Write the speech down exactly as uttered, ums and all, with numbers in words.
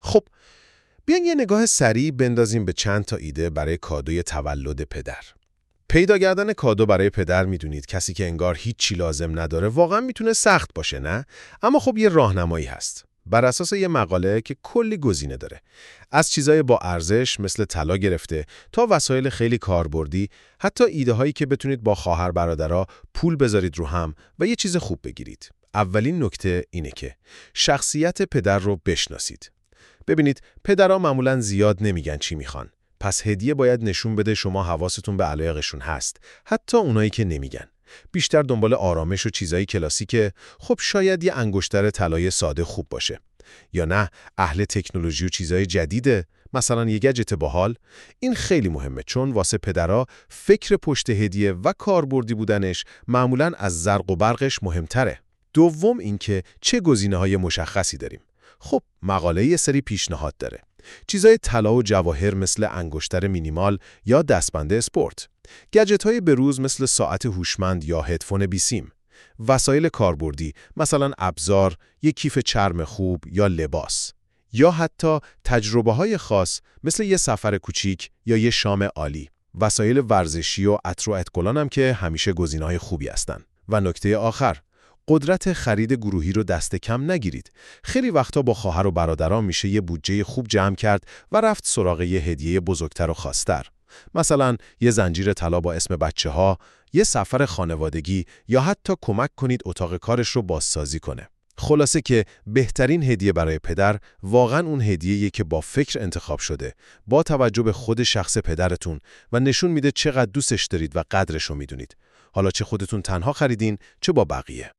خب بیاین یه نگاه سریع بندازیم به چند تا ایده برای کادوی تولد پدر. پیدا کردن کادو برای پدر میدونید کسی که انگار هیچی لازم نداره واقعا میتونه سخت باشه، نه؟ اما خب یه راهنمایی هست. بر اساس یه مقاله که کلی گزینه داره. از چیزای با ارزش مثل طلا گرفته تا وسایل خیلی کاربردی، حتی ایده هایی که بتونید با خواهر برادرها پول بذارید رو هم و یه چیز خوب بگیرید. اولین نکته اینه که شخصیت پدر رو بشناسید. ببینید پدرها معمولاً زیاد نمیگن چی میخوان. پس هدیه باید نشون بده شما حواستون به علایقشون هست، حتی اونایی که نمیگن. بیشتر دنبال آرامش و چیزایی کلاسیکه، خب شاید یه انگشتر طلای ساده خوب باشه. یا نه اهل تکنولوژی و چیزای جدیده، مثلا یه گجت باحال. این خیلی مهمه چون واسه پدرها فکر پشت هدیه و کاربردی بودنش معمولاً از زرق و برقش مهمتره. دوم اینکه چه گزینه‌های مشخصی داریم. خب مقاله یه سری پیشنهاد داره. چیزای طلا و جواهر مثل انگشتر مینیمال یا دستبند اسپورت، گجت‌های بروز مثل ساعت هوشمند یا هدفون بیسیم، وسایل کاربردی مثلا ابزار، یک کیف چرم خوب یا لباس، یا حتی تجربه‌های خاص مثل یه سفر کوچیک یا یه شام عالی. وسایل ورزشی و عطر و ادکلان هم که همیشه گزینه‌های خوبی هستن. و نکته آخر، قدرت خرید گروهی رو دست کم نگیرید. خیلی وقتا با خواهر و برادران میشه یه بودجه خوب جمع کرد و رفت سراغ یه هدیه بزرگتر و خاص‌تر. مثلا یه زنجیر طلا با اسم بچه‌ها، یه سفر خانوادگی یا حتی کمک کنید اتاق کارش رو بازسازی کنه. خلاصه که بهترین هدیه برای پدر واقعاً اون هدیه‌ایه که با فکر انتخاب شده، با توجه به خود شخص پدرتون و نشون میده چقدر دوستش دارید و قدرش رو میدونید. حالا چه خودتون تنها خریدین، چه با بقیه.